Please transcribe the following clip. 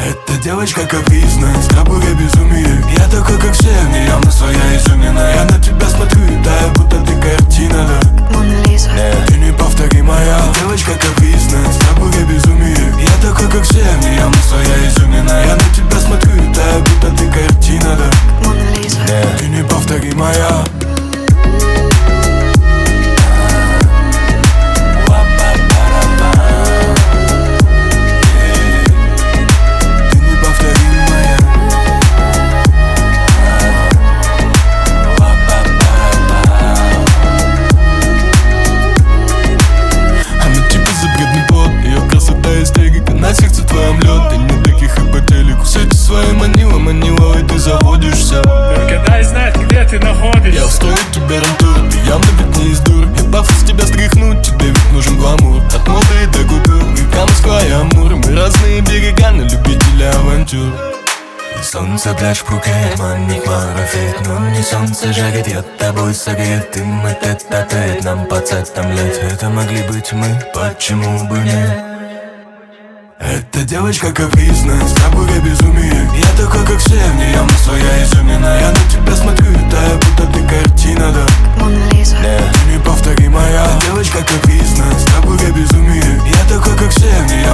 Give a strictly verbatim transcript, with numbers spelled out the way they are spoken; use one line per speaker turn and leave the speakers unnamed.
Эта девочка капризная, с тобой я безумие. Я такой, как все, в ней явно своя изюмина. Я на тебя смотрю и таю, будто ты картина, да.
Мона Лиза.
Ты неповторимая. Девочка капризная, с тобой я безумие. Я такой, как все, в ней явно своя изюмина. Я на тебя смотрю и таю, будто ты картина, да.
Мона Лиза.
Ты неповторимая. На сердце твоем лед, ты не таких и по телеку. Сети свои манила, манила, и ты заводишься.
Только дай знать, где ты находишься.
Я устрою тебе рантур, ты явно ведь не из дур. Я пафос тебя стряхнуть, тебе ведь нужен гламур. От моды до купюр, река Москва и Амур. Мы разные берега, на любителя авантюр. И солнце, пляж, Пхукет, маник, марафет. Но не солнце жарит, я тобой согрет. И мы тет-а-тет, нам по цветам лет. Это могли быть мы, почему бы нет? Эта девочка капризная, с тобой я безумие. Я такой, как все, в ней явно своя изюмина. Я на тебя смотрю и таю, будто ты картина, да.
Мона Лиза.
Ты неповторимая. Девочка капризная, с тобой я безумие. Я такой, как все, в ней